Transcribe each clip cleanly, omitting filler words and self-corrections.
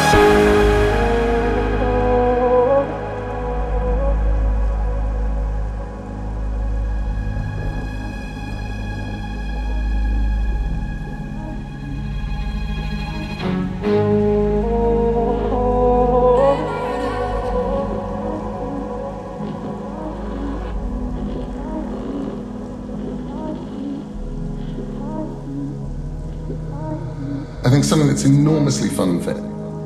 I think something that's enormously fun for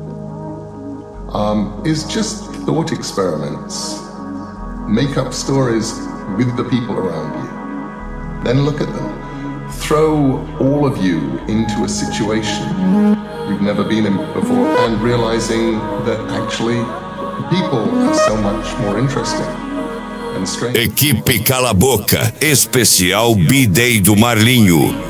is just thought experiments. Make up stories with the people around you. Then look at them. Throw all of you into a situation you've never been in before and realizing that actually people are so much more interesting and strange. Equipe Cala a Boca, especial B-Day do Marlinho.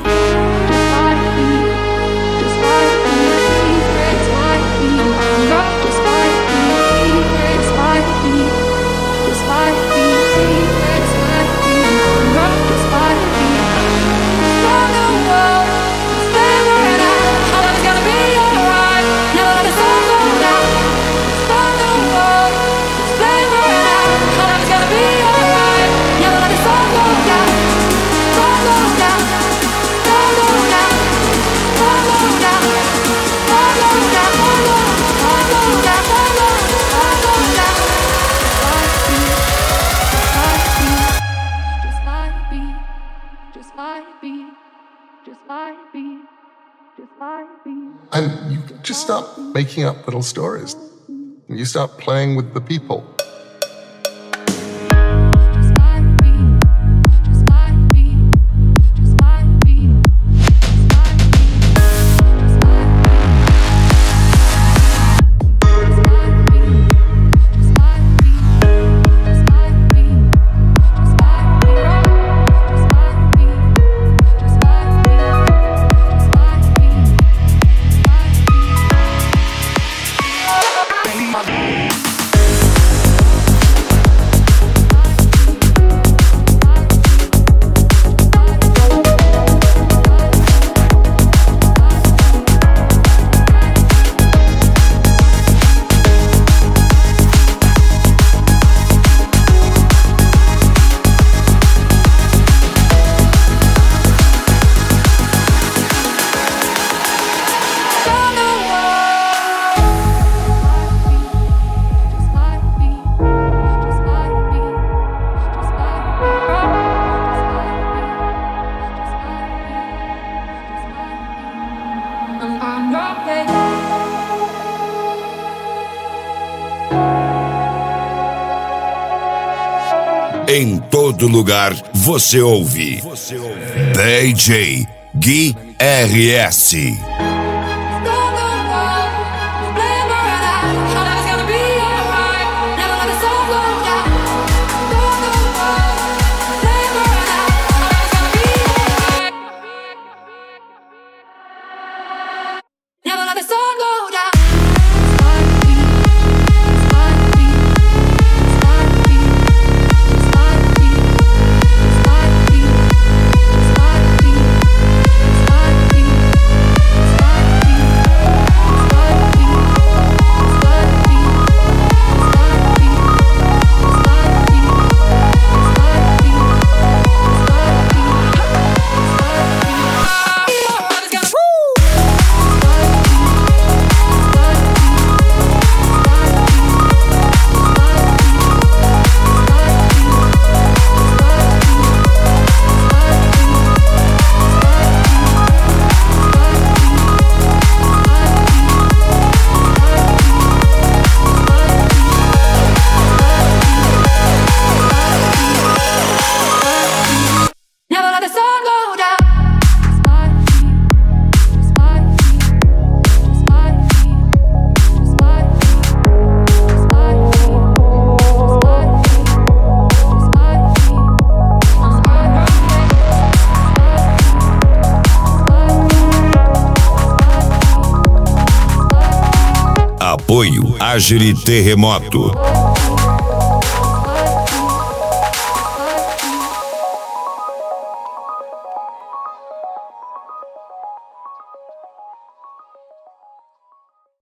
And you just start making up little stories. You start playing with the people. Em todo lugar você ouve DJ Gui RS. Apoio Agile Terremoto.